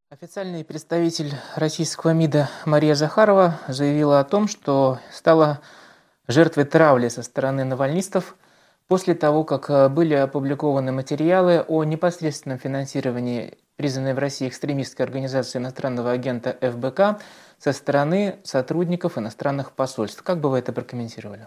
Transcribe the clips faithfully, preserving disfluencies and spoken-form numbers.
Официальный представитель российского МИДа Мария Захарова заявила о том, что стала жертвой травли со стороны навальнистов после того, как были опубликованы материалы о непосредственном финансировании признанной в России экстремистской организации иностранного агента эф бэ ка со стороны сотрудников иностранных посольств. Как бы вы это прокомментировали?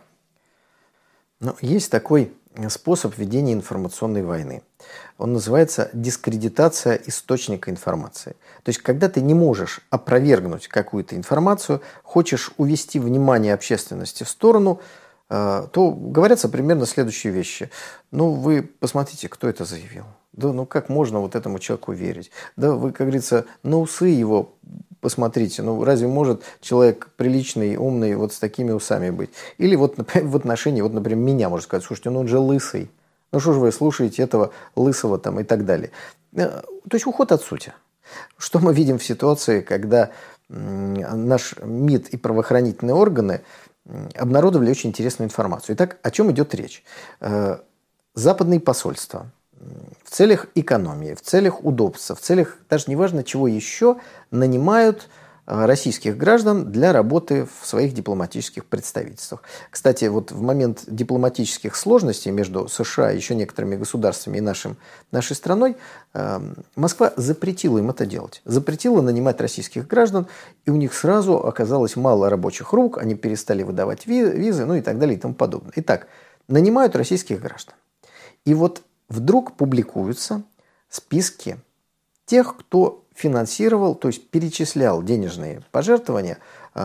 Ну, есть такой способ ведения информационной войны. Он называется дискредитация источника информации. То есть, когда ты не можешь опровергнуть какую-то информацию, хочешь увести внимание общественности в сторону, то говорятся примерно следующие вещи. Ну, вы посмотрите, кто это заявил. Да, ну как можно вот этому человеку верить? Да, вы, как говорится, на усы его посмотрите. Ну, разве может человек приличный, умный вот с такими усами быть? Или вот, например, в отношении, вот, например, меня можно сказать, слушайте, ну он же лысый. Ну что же вы слушаете этого лысого там и так далее. То есть уход от сути. Что мы видим в ситуации, когда наш МИД и правоохранительные органы обнародовали очень интересную информацию. Итак, о чем идет речь? Западные посольства в целях экономии, в целях удобства, в целях даже неважно чего еще, нанимают российских граждан для работы в своих дипломатических представительствах. Кстати, вот в момент дипломатических сложностей между США и еще некоторыми государствами и нашим, нашей страной, Москва запретила им это делать. Запретила нанимать российских граждан, и у них сразу оказалось мало рабочих рук, они перестали выдавать визы, ну и так далее и тому подобное. Итак, нанимают российских граждан. И вот вдруг публикуются списки тех, кто финансировал, то есть перечислял денежные пожертвования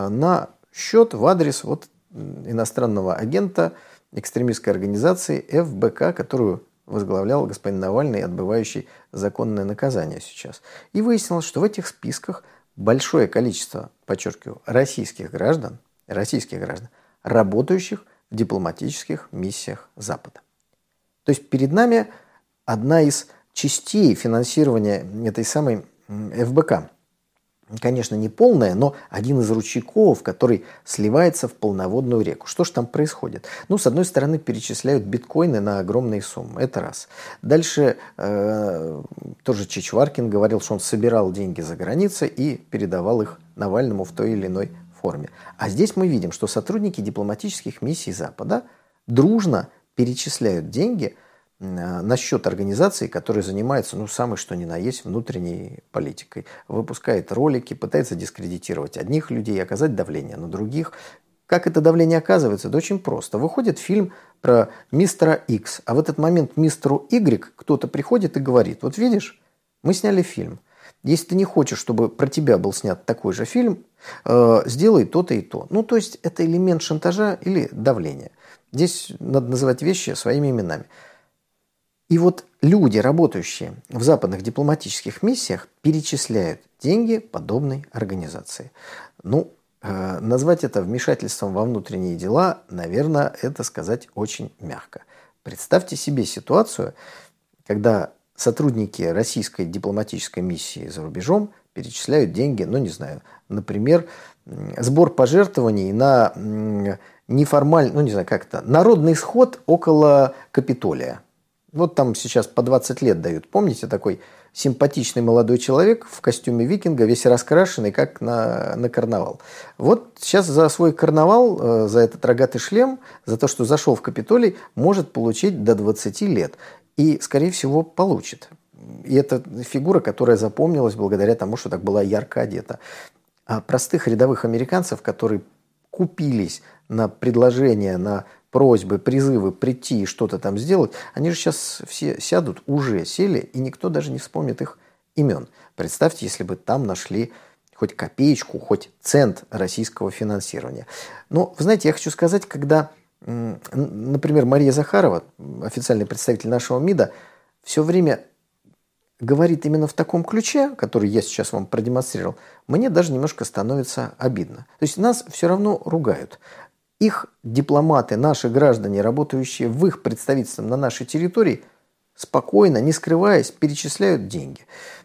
на счет в адрес вот иностранного агента экстремистской организации эф бэ ка, которую возглавлял господин Навальный, отбывающий законное наказание сейчас. И выяснилось, что в этих списках большое количество, подчеркиваю, российских граждан, российских граждан, работающих в дипломатических миссиях Запада. То есть перед нами одна из частей финансирования этой самой эф бэ ка. Конечно, не полная, но один из ручейков, который сливается в полноводную реку. Что же там происходит? Ну, с одной стороны, перечисляют биткоины на огромные суммы. Это раз. Дальше э, тоже Чичваркин говорил, что он собирал деньги за границей и передавал их Навальному в той или иной форме. А здесь мы видим, что сотрудники дипломатических миссий Запада дружно перечисляют деньги на счет организации, которая занимается, ну, самой что ни на есть внутренней политикой. Выпускает ролики, пытается дискредитировать одних людей, оказать давление на других. Как это давление оказывается? Да очень просто. Выходит фильм про мистера Икс, а в этот момент мистеру Игрек кто-то приходит и говорит, вот видишь, мы сняли фильм. Если ты не хочешь, чтобы про тебя был снят такой же фильм, э, сделай то-то и то. Ну, то есть это элемент шантажа или давления. Здесь надо называть вещи своими именами. И вот люди, работающие в западных дипломатических миссиях, перечисляют деньги подобной организации. Ну, э, назвать это вмешательством во внутренние дела, наверное, это сказать очень мягко. Представьте себе ситуацию, когда сотрудники российской дипломатической миссии за рубежом перечисляют деньги, ну, не знаю, например, сбор пожертвований на неформальный, ну, не знаю, как это, народный сход около Капитолия. Вот там сейчас по двадцать лет дают. Помните, такой симпатичный молодой человек в костюме викинга, весь раскрашенный, как на, на карнавал. Вот сейчас за свой карнавал, за этот рогатый шлем, за то, что зашел в Капитолий, может получить до двадцати лет. И, скорее всего, получит. И это фигура, которая запомнилась благодаря тому, что так была ярко одета. А простых рядовых американцев, которые купились на предложения, на просьбы, призывы прийти и что-то там сделать, они же сейчас все сядут, уже сели, и никто даже не вспомнит их имен. Представьте, если бы там нашли хоть копеечку, хоть цент российского финансирования. Но, вы знаете, я хочу сказать, когда, например, Мария Захарова, официальный представитель нашего МИДа, все время говорит именно в таком ключе, который я сейчас вам продемонстрировал, мне даже немножко становится обидно. То есть нас все равно ругают. Их дипломаты, наши граждане, работающие в их представительстве на нашей территории, спокойно, не скрываясь, перечисляют деньги.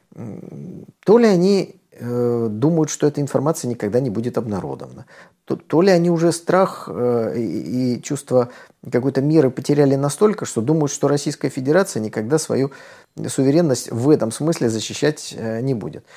То ли они э, думают, что эта информация никогда не будет обнародована, то, то ли они уже страх э, и, и чувство какой-то меры потеряли настолько, что думают, что Российская Федерация никогда свою суверенность в этом смысле защищать э, не будет.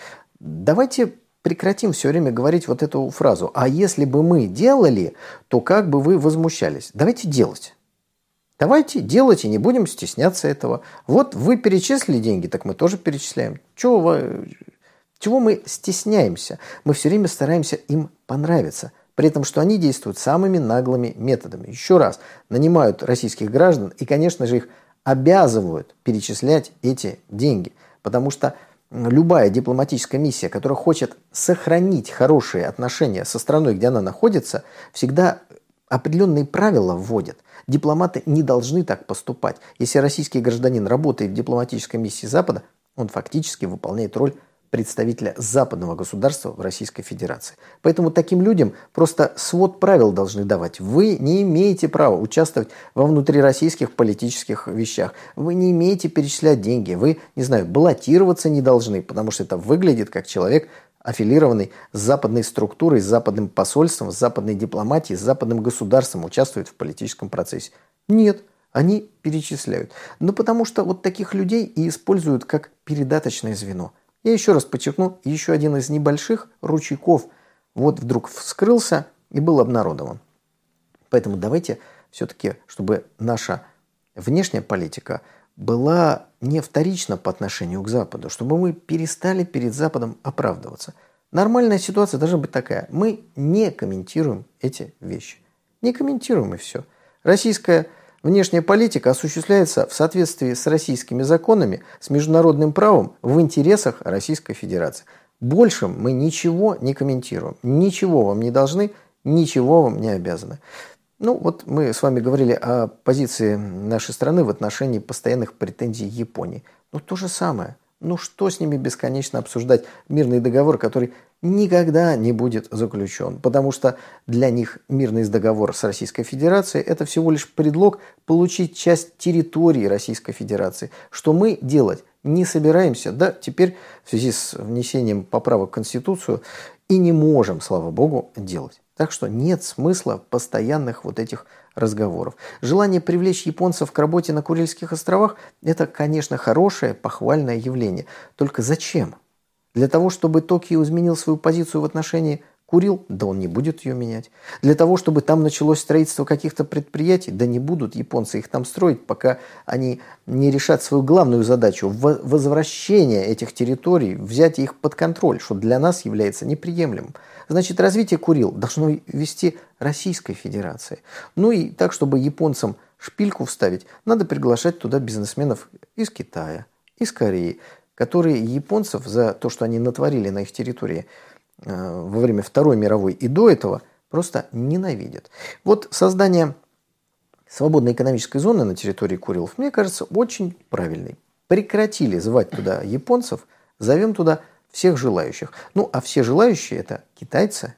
давайте прекратим все время говорить вот эту фразу. А если бы мы делали, то как бы вы возмущались? Давайте делать. Давайте делать и не будем стесняться этого. Вот вы перечислили деньги, так мы тоже перечисляем. Чего, вы, чего мы стесняемся? Мы все время стараемся им понравиться. При этом, что они действуют самыми наглыми методами. Еще раз, нанимают российских граждан и, конечно же, их обязывают перечислять эти деньги. Потому что любая дипломатическая миссия, которая хочет сохранить хорошие отношения со страной, где она находится, всегда определенные правила вводит. Дипломаты не должны так поступать. Если российский гражданин работает в дипломатической миссии Запада, он фактически выполняет роль представителя западного государства в Российской Федерации. Поэтому таким людям просто свод правил должны давать. Вы не имеете права участвовать во внутрироссийских политических вещах. Вы не имеете перечислять деньги. Вы, не знаю, баллотироваться не должны, потому что это выглядит как человек, аффилированный с западной структурой, с западным посольством, с западной дипломатией, с западным государством, участвует в политическом процессе. Нет, они перечисляют. Но потому что вот таких людей и используют как передаточное звено. Я еще раз подчеркну, еще один из небольших ручейков вот вдруг вскрылся и был обнародован. Поэтому давайте все-таки, чтобы наша внешняя политика была не вторична по отношению к Западу, чтобы мы перестали перед Западом оправдываться. Нормальная ситуация должна быть такая. Мы не комментируем эти вещи. Не комментируем и все. Российская внешняя политика осуществляется в соответствии с российскими законами, с международным правом в интересах Российской Федерации. Больше мы ничего не комментируем. Ничего вам не должны, ничего вам не обязаны. Ну, вот мы с вами говорили о позиции нашей страны в отношении постоянных претензий Японии. Ну, то же самое. Ну, что с ними бесконечно обсуждать мирный договор, который никогда не будет заключен? Потому что для них мирный договор с Российской Федерацией – это всего лишь предлог получить часть территории Российской Федерации, что мы делать не собираемся. Да, теперь в связи с внесением поправок в Конституцию и не можем, слава богу, делать. Так что нет смысла постоянных вот этих разговоров. Желание привлечь японцев к работе на Курильских островах – это, конечно, хорошее, похвальное явление. Только зачем? Для того, чтобы Токио изменил свою позицию в отношении Курил? Да он не будет ее менять. Для того, чтобы там началось строительство каких-то предприятий? Да не будут японцы их там строить, пока они не решат свою главную задачу – возвращение этих территорий, взять их под контроль, что для нас является неприемлемым. Значит, развитие Курил должно вести Российской Федерации. Ну и так, чтобы японцам шпильку вставить, надо приглашать туда бизнесменов из Китая, из Кореи, которые японцев за то, что они натворили на их территории э, во время Второй мировой и до этого, просто ненавидят. Вот создание свободной экономической зоны на территории Курилов, мне кажется, очень правильной. Прекратили звать туда японцев, зовем туда всех желающих. Ну, а все желающие – это китайцы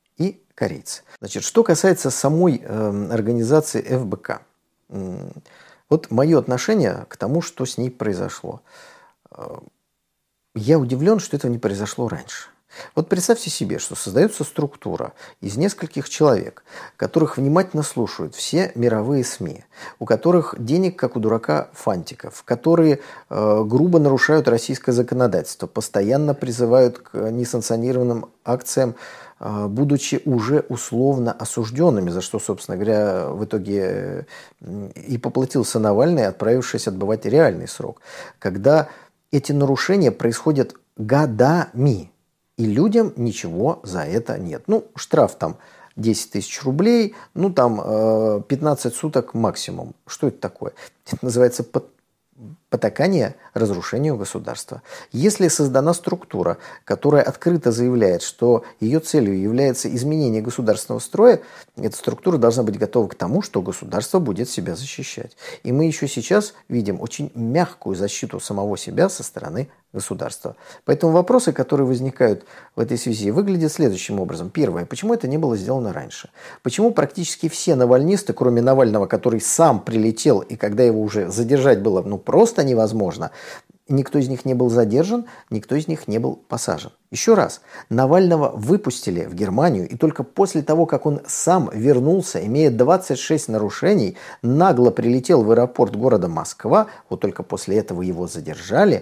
и корейцы. Значит, что касается самой э, организации эф бэ ка. Э, вот мое отношение к тому, что с ней произошло. Э, я удивлен, что этого не произошло раньше. Вот представьте себе, что создается структура из нескольких человек, которых внимательно слушают все мировые СМИ, у которых денег, как у дурака, фантиков, которые э, грубо нарушают российское законодательство, постоянно призывают к несанкционированным акциям, э, будучи уже условно осужденными, за что, собственно говоря, в итоге и поплатился Навальный, отправившись отбывать реальный срок. Когда эти нарушения происходят годами, и людям ничего за это нет. Ну, штраф там десять тысяч рублей, ну, там э, пятнадцать суток максимум. Что это такое? Это называется потакание разрушению государства. Если создана структура, которая открыто заявляет, что ее целью является изменение государственного строя, эта структура должна быть готова к тому, что государство будет себя защищать. И мы еще сейчас видим очень мягкую защиту самого себя со стороны государства. Поэтому вопросы, которые возникают в этой связи, выглядят следующим образом. Первое. Почему это не было сделано раньше? Почему практически все навальнисты, кроме Навального, который сам прилетел, и когда его уже задержать было ну, просто невозможно, никто из них не был задержан, никто из них не был посажен. Еще раз, Навального выпустили в Германию, и только после того, как он сам вернулся, имея двадцать шесть нарушений, нагло прилетел в аэропорт города Москва, вот только после этого его задержали,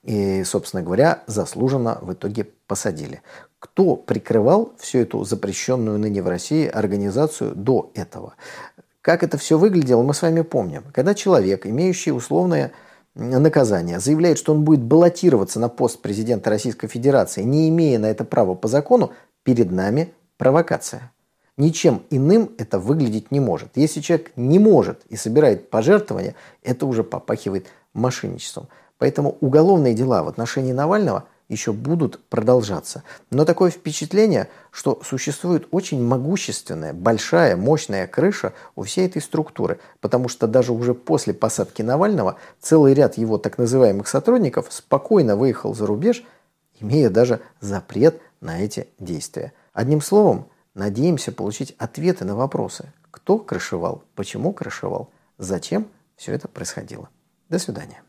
и, собственно говоря, заслуженно в итоге посадили. Кто прикрывал всю эту запрещенную ныне в России организацию до этого? Как это все выглядело, мы с вами помним. Когда человек, имеющий условное наказание, заявляет, что он будет баллотироваться на пост президента Российской Федерации, не имея на это права по закону, перед нами провокация. Ничем иным это выглядеть не может. Если человек не может и собирает пожертвования, это уже попахивает мошенничеством. Поэтому уголовные дела в отношении Навального еще будут продолжаться. Но такое впечатление, что существует очень могущественная, большая, мощная крыша у всей этой структуры, потому что даже уже после посадки Навального целый ряд его так называемых сотрудников спокойно выехал за рубеж, имея даже запрет на эти действия. Одним словом, надеемся получить ответы на вопросы, кто крышевал, почему крышевал, зачем все это происходило. До свидания.